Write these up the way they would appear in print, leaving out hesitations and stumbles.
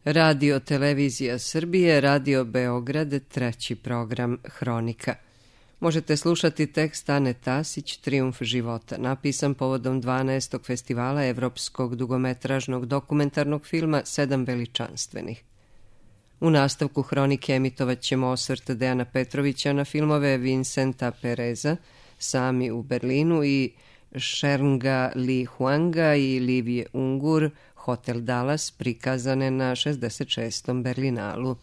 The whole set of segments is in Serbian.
Radio Televizija Srbije, Radio Beograd, treći program Hronika. Možete slušati tekst Ane Tasić, Trijumf života, napisan povodom 12. festivala evropskog dugometražnog dokumentarnog filma Sedam veličanstvenih. U nastavku Hronike emitovat ćemo osvrt Dejana Petrovića na filmove Vincenta Pereza, Sami u Berlinu i Šernga Li Huanga i Livije Ungur, Hotel Dallas, prikazane na 66. Berlinalu.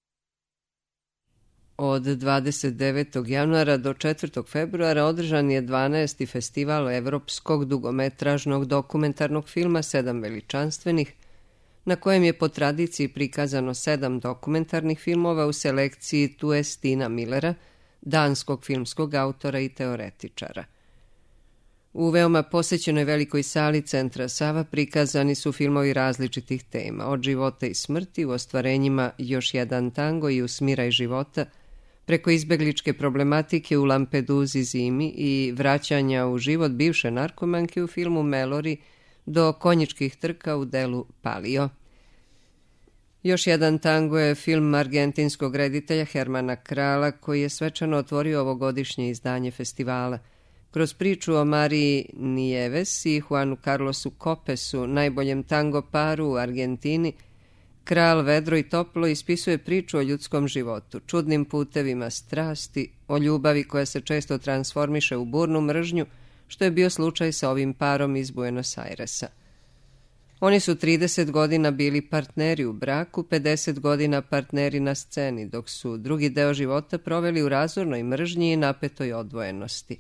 Od 29. januara do 4. februara održan je 12. festival evropskog dugometražnog dokumentarnog filma Sedam veličanstvenih, na kojem je po tradiciji prikazano 7 dokumentarnih filmova u selekciji Tue Stina Millera, danskog filmskog autora i teoretičara. U veoma posećenoj velikoj sali Centra Sava prikazani su filmovi različitih tema, od života i smrti u ostvarenjima Još jedan tango i Usmiraj života, preko izbegličke problematike u Lampeduzi zimi i vraćanja u život bivše narkomanke u filmu Melori, do konjičkih trka u delu Palio. Još jedan tango je film argentinskog reditelja Hermana Krala, koji je svečano otvorio ovogodišnje izdanje festivala. Kroz priču o Mariji Nieves i Juanu Carlosu Copesu, najboljem tango paru u Argentini, Kral vedro i toplo ispisuje priču o ljudskom životu, čudnim putevima strasti, o ljubavi koja se često transformiše u burnu mržnju, što je bio slučaj sa ovim parom iz Buenos Airesa. Oni su 30 godina bili partneri u braku, 50 godina partneri na sceni, dok su drugi deo života proveli u razornoj mržnji i napetoj odvojenosti.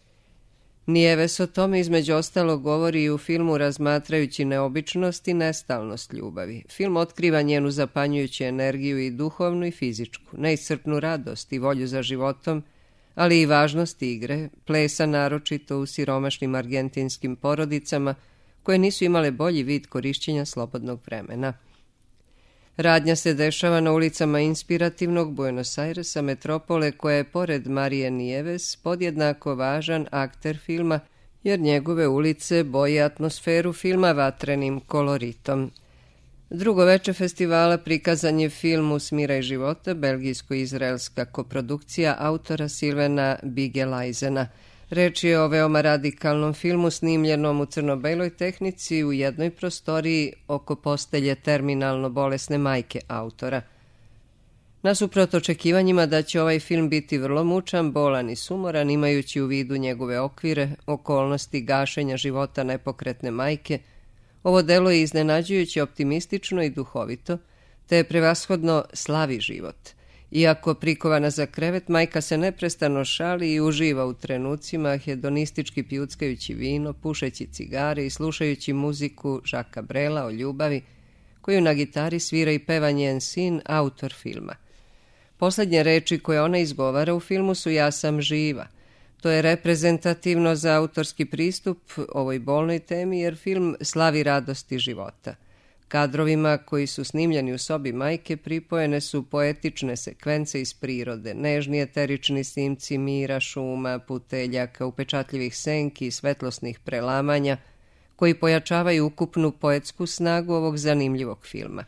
Nieves o tome između ostalog govori i u filmu razmatrajući neobičnost i nestalnost ljubavi. Film otkriva njenu zapanjujuću energiju i duhovnu i fizičku, neiscrpnu radost i volju za životom, ali i važnost igre, plesa naročito u siromašnim argentinskim porodicama koje nisu imale bolji vid korišćenja slobodnog vremena. Radnja se dešava na ulicama inspirativnog Buenos Airesa, metropole koja je pored Marije Nieves podjednako važan akter filma, jer njegove ulice boje atmosferu filma vatrenim koloritom. Drugo veče festivala prikazan je film Usmiraj života, belgijsko-izraelska koprodukcija autora Silvana Bigelaizena. Reč je o veoma radikalnom filmu snimljenom u crno-beloj tehnici u jednoj prostoriji oko postelje terminalno bolesne majke autora. Nasuprot očekivanjima da će ovaj film biti vrlo mučan, bolan i sumoran, imajući u vidu njegove okvire, okolnosti gašenja života nepokretne majke, ovo delo je iznenađujuće optimistično i duhovito, te je prevashodno slavi život. Iako prikovana za krevet, majka se neprestano šali i uživa u trenucima, hedonistički pijuckajući vino, pušeći cigare i slušajući muziku Žaka Brela o ljubavi, koju na gitari svira i peva njen sin, autor filma. Poslednje reči koje ona izgovara u filmu su "Ja sam živa". To je reprezentativno za autorski pristup ovoj bolnoj temi, jer film slavi radosti života. Kadrovima koji su snimljeni u sobi majke pripojene su poetične sekvence iz prirode, nežni eterični snimci mira, šuma, puteljaka, upečatljivih senki i svetlosnih prelamanja, koji pojačavaju ukupnu poetsku snagu ovog zanimljivog filma.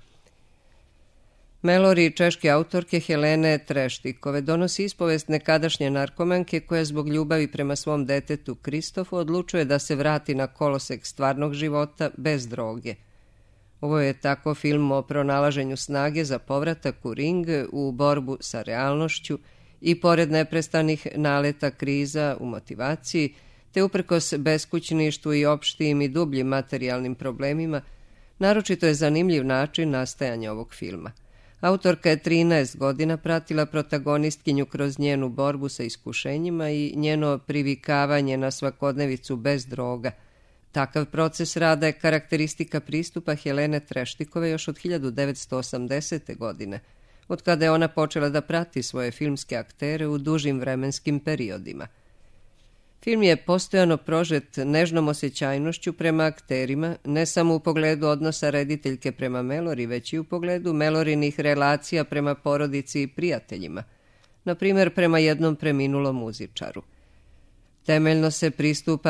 Melori češke autorke Helene Treštikove donosi ispovest nekadašnje narkomanke koja zbog ljubavi prema svom detetu Kristofu odlučuje da se vrati na kolosek stvarnog života bez droge. Ovo je tako film o pronalaženju snage za povratak u ring, u borbu sa realnošću i pored neprestanih naleta kriza u motivaciji, te uprkos beskućništvu i opštim i dubljim materijalnim problemima, naročito je zanimljiv način nastajanja ovog filma. Autorka je 13 godina pratila protagonistkinju kroz njenu borbu sa iskušenjima i njeno privikavanje na svakodnevicu bez droga. Takav proces rada je karakteristika pristupa Helene Treštikove još od 1980. godine, od kada je ona počela da prati svoje filmske aktere u dužim vremenskim periodima. Film je postojano prožet nežnom osjećajnošću prema akterima, ne samo u pogledu odnosa rediteljke prema Melori, već i u pogledu Melorinih relacija prema porodici i prijateljima, na primjer prema jednom preminulom muzičaru. Temeljno se pristupa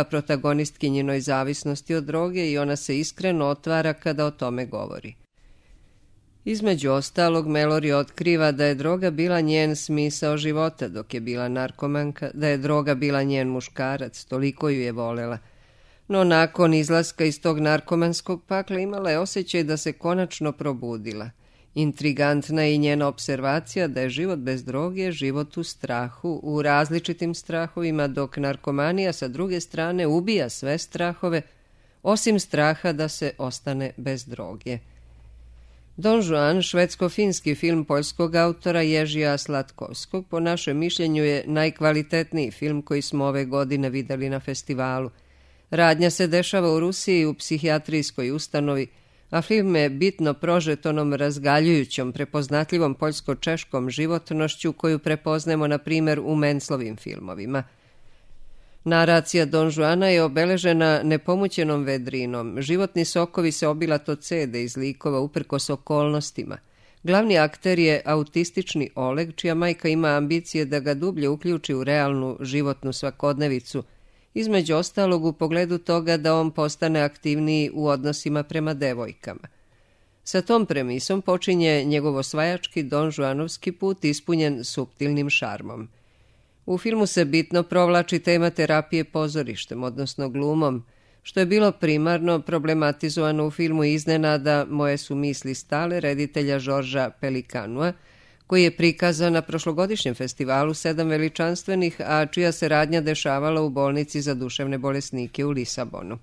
protagonistkinjinoj zavisnosti od droge i ona se iskreno otvara kada o tome govori. Između ostalog, Mallory otkriva da je droga bila njen smisao života dok je bila narkomanka, da je droga bila njen muškarac, toliko ju je volela. No nakon izlaska iz tog narkomanskog pakla imala je osjećaj da se konačno probudila. Intrigantna je i njena observacija da je život bez droge život u strahu, u različitim strahovima, dok narkomanija sa druge strane ubija sve strahove, osim straha da se ostane bez droge. Don Juan, švedsko-finski film poljskog autora Ježija Slatkovskog, po našem mišljenju je najkvalitetniji film koji smo ove godine vidjeli na festivalu. Radnja se dešava u Rusiji u psihijatrijskoj ustanovi, a film je bitno prožet onom razgaljujućom, prepoznatljivom poljsko-češkom životnošću koju prepoznemo, na primjer, u Menslovim filmovima. Naracija Don Juana je obeležena nepomućenom vedrinom. Životni sokovi se obilato cede iz likova uprkos okolnostima. Glavni akter je autistični Oleg, čija majka ima ambicije da ga dublje uključi u realnu životnu svakodnevicu, između ostalog u pogledu toga da on postane aktivniji u odnosima prema devojkama. Sa tom premisom počinje njegov osvajački Don Juanovski put ispunjen suptilnim šarmom. U filmu se bitno provlači tema terapije pozorištem, odnosno glumom, što je bilo primarno problematizovano u filmu Iznenada moje su misli stale reditelja Žorža Pelikanua, koji je prikazan na prošlogodišnjem festivalu 7 veličanstvenih, a čija se radnja dešavala u bolnici za duševne bolesnike u Lisabonu.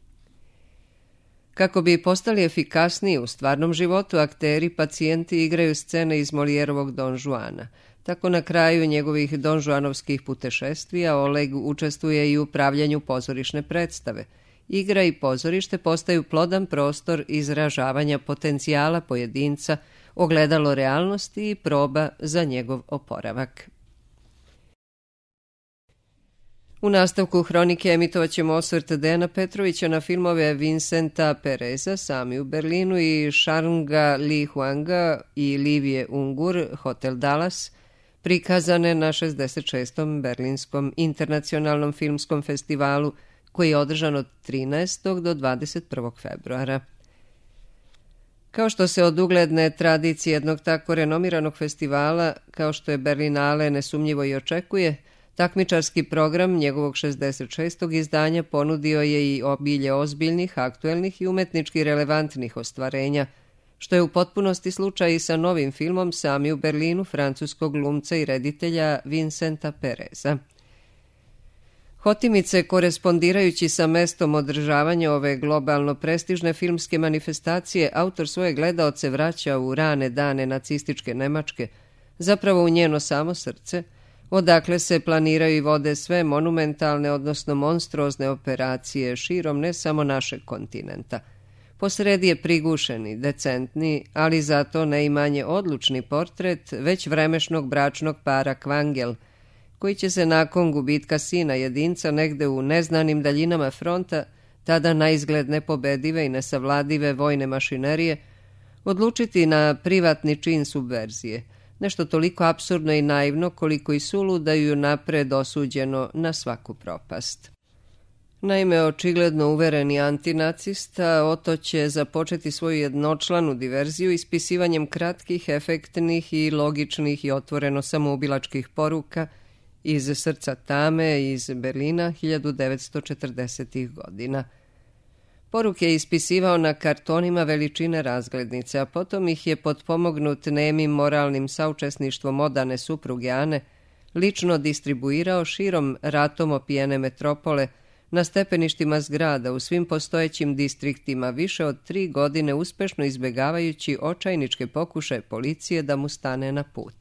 Kako bi postali efikasniji u stvarnom životu, akteri, pacijenti igraju scene iz Molijerovog Don Juana. Tako na kraju njegovih Don Juanovskih putešestvija Oleg učestvuje i u pravljanju pozorišne predstave. Igra i pozorište postaju plodan prostor izražavanja potencijala pojedinca, ogledalo realnosti i proba za njegov oporavak. U nastavku hronike emitovat ćemo osvrt Dejana Petrovića na filmove Vincenta Pereza, Sami u Berlinu, i Sharnga Li Huanga i Livije Ungur, Hotel Dallas, prikazane na 66. Berlinskom internacionalnom filmskom festivalu, koji je održan od 13. do 21. februara. Kao što se od ugledne tradicije jednog tako renomiranog festivala, kao što je Berlinale, nesumnjivo i očekuje, takmičarski program njegovog 66. izdanja ponudio je i obilje ozbiljnih, aktuelnih i umetnički relevantnih ostvarenja, što je u potpunosti slučaj i sa novim filmom Sami u Berlinu francuskog glumca i reditelja Vincenta Pereza. Hotimice, korespondirajući sa mestom održavanja ove globalno prestižne filmske manifestacije, autor svoje gledaoce vraća u rane dane nacističke Nemačke, zapravo u njeno samo srce, odakle se planiraju i vode sve monumentalne, odnosno monstruozne operacije širom ne samo našeg kontinenta. Posredi je prigušeni, decentni, ali zato ne i manje odlučni portret već vremešnog bračnog para Kvangel, koji će se nakon gubitka sina jedinca negde u neznanim daljinama fronta, tada naizgled nepobedive i nesavladive vojne mašinerije, odlučiti na privatni čin subverzije, nešto toliko apsurdno i naivno koliko i suluda i unapred osuđeno na svaku propast. Naime, očigledno uvereni antinacista Oto će započeti svoju jednočlanu diverziju ispisivanjem kratkih, efektnih i logičnih i otvoreno samoubilačkih poruka iz srca tame iz Berlina 1940. godina. Poruke je ispisivao na kartonima veličine razglednice, a potom ih je potpomognut nemim moralnim saučesništvom odane supruge Ane lično distribuirao širom ratom opijene metropole, na stepeništima zgrada u svim postojećim distriktima više od 3 godine, uspešno izbjegavajući očajničke pokušaje policije da mu stane na put.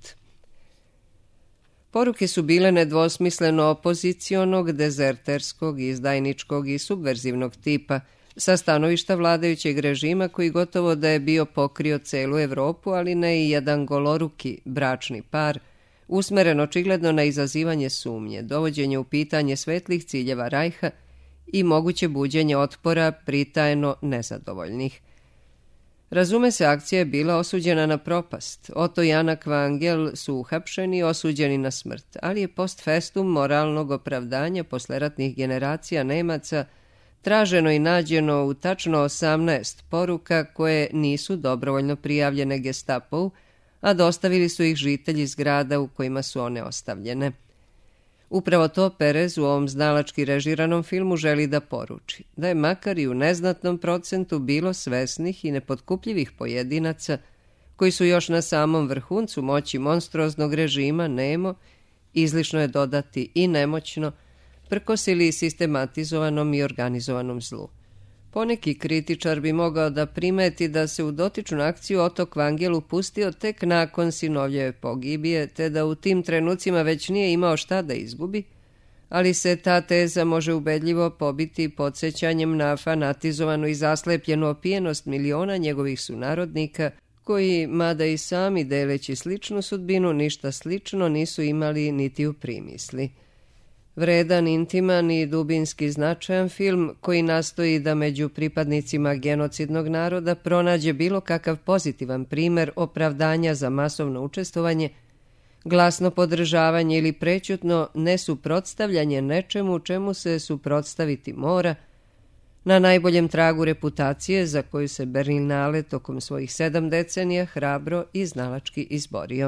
Poruke su bile nedvosmisleno opozicionog, dezerterskog, izdajničkog i subverzivnog tipa, sa stanovišta vladajućeg režima koji gotovo da je bio pokrio celu Evropu, ali ne i jedan goloruki bračni par, usmeren očigledno na izazivanje sumnje, dovođenje u pitanje svetlih ciljeva Rajha i moguće buđenje otpora pritajeno nezadovoljnih. Razume se, akcija je bila osuđena na propast. Oto i Ana Kvangel su uhapšeni i osuđeni na smrt, ali je post festum moralnog opravdanja posleratnih generacija Nemaca traženo i nađeno u tačno 18 poruka koje nisu dobrovoljno prijavljene Gestapovu, a dostavili su ih žitelji zgrada u kojima su one ostavljene. Upravo to Perez u ovom znalački režiranom filmu želi da poruči, da je makar i u neznatnom procentu bilo svesnih i nepotkupljivih pojedinaca koji su još na samom vrhuncu moći monstruoznog režima nemo, izlišno je dodati i nemoćno, prkosili sistematizovanom i organizovanom zlu. Poneki kritičar bi mogao da primeti da se u dotičnu akciju Otok Vangel upustio tek nakon sinovljeve pogibije, te da u tim trenucima već nije imao šta da izgubi, ali se ta teza može ubedljivo pobiti podsjećanjem na fanatizovanu i zaslepljenu opijenost miliona njegovih sunarodnika, koji, mada i sami deleći sličnu sudbinu, ništa slično nisu imali niti u primisli. Vredan, intiman i dubinski značajan film koji nastoji da među pripadnicima genocidnog naroda pronađe bilo kakav pozitivan primer opravdanja za masovno učestvovanje, glasno podržavanje ili prećutno nesuprotstavljanje nečemu čemu se suprotstaviti mora, na najboljem tragu reputacije za koju se Berlinale tokom svojih 7 decenija hrabro i znalački izborio.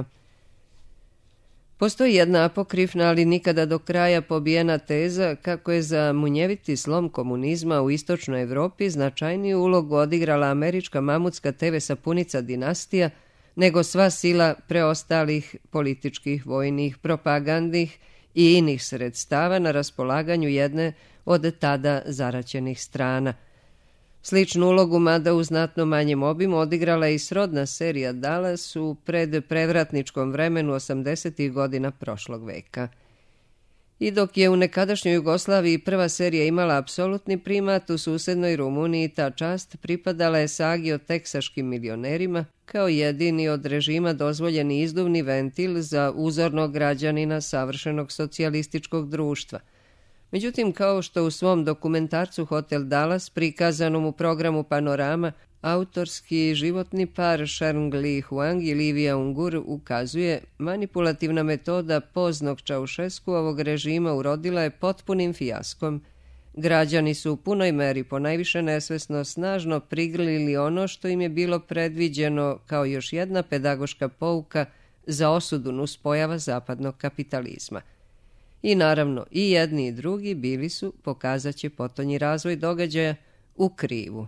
Postoji jedna apokrifna, ali nikada do kraja pobijena teza kako je za munjeviti slom komunizma u istočnoj Evropi značajniju ulogu odigrala američka mamutska TV sapunica dinastija nego sva sila preostalih političkih, vojnih, propagandnih i inih sredstava na raspolaganju jedne od tada zaraćenih strana. Sličnu ulogu, mada u znatno manjem obimu, odigrala je i srodna serija Dallas u predprevratničkom vremenu 80. godina prošlog veka. I dok je u nekadašnjoj Jugoslaviji prva serija imala apsolutni primat, u susednoj Rumuniji ta čast pripadala je sagi o teksaškim milionerima kao jedini od režima dozvoljeni izduvni ventil za uzornog građanina savršenog socijalističkog društva. Međutim, kao što u svom dokumentarcu Hotel Dallas, prikazanom u programu Panorama, autorski životni par Li Huang i Livia Ungur ukazuje, manipulativna metoda poznog Čaušeskuovog režima urodila je potpunim fijaskom. Građani su u punoj meri, ponajviše nesvesno, snažno prigrlili ono što im je bilo predviđeno kao još jedna pedagoška pouka za osudu nuspojava zapadnog kapitalizma. I naravno, i jedni i drugi bili su, pokazat će potonji razvoj događaja, u krivu.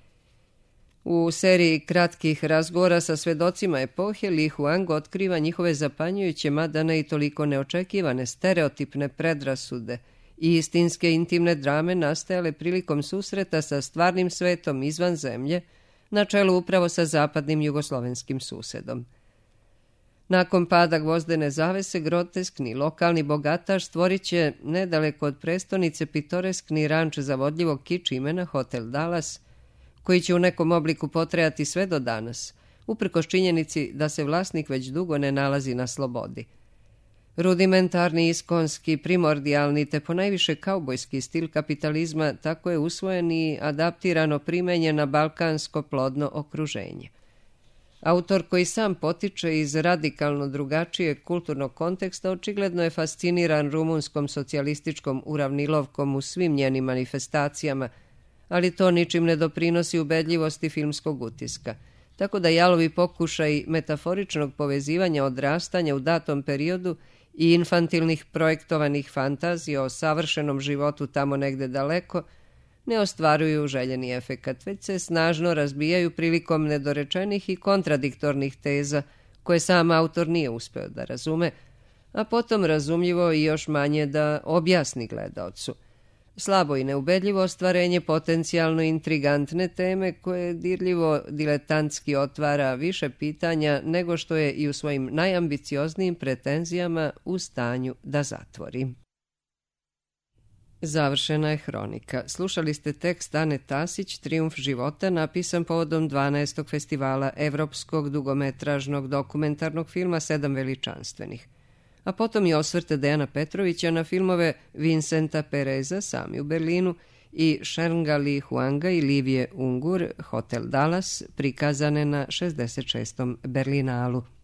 U seriji kratkih razgovora sa svedocima epohe, Li Huang otkriva njihove zapanjujuće, mada ne i toliko neočekivane, stereotipne predrasude i istinske intimne drame nastajale prilikom susreta sa stvarnim svetom izvan zemlje, na čelu upravo sa zapadnim jugoslovenskim susedom. Nakon pada gvozdene zavese, groteskni lokalni bogataš stvorit će nedaleko od prestonice pitoreskni ranč zavodljivog kič imena Hotel Dallas, koji će u nekom obliku potrajati sve do danas, uprkos činjenici da se vlasnik već dugo ne nalazi na slobodi. Rudimentarni, iskonski, primordijalni te ponajviše kaubojski stil kapitalizma tako je usvojen i adaptirano primenjen na balkansko plodno okruženje. Autor, koji sam potiče iz radikalno drugačijeg kulturnog konteksta, očigledno je fasciniran rumunskom socijalističkom uravnilovkom u svim njenim manifestacijama, ali to ničim ne doprinosi ubedljivosti filmskog utiska. Tako da jalovi pokušaj metaforičnog povezivanja odrastanja u datom periodu i infantilnih projektovanih fantazija o savršenom životu tamo negde daleko ne ostvaruju željeni efekat, već se snažno razbijaju prilikom nedorečenih i kontradiktornih teza koje sam autor nije uspeo da razume, a potom razumljivo i još manje da objasni gledaocu. Slabo i neubedljivo ostvarenje potencijalno intrigantne teme koje dirljivo diletantski otvara više pitanja nego što je i u svojim najambicioznijim pretenzijama u stanju da zatvori. Završena je hronika. Slušali ste tekst Ane Tasić, Trijumf života, napisan povodom 12. festivala Evropskog dugometražnog dokumentarnog filma 7 veličanstvenih. A potom i osvrte Dejana Petrovića na filmove Vincenta Pereza, Sami u Berlinu, i Li Huanga i Livije Ungur, Hotel Dallas, prikazane na 66. Berlinalu.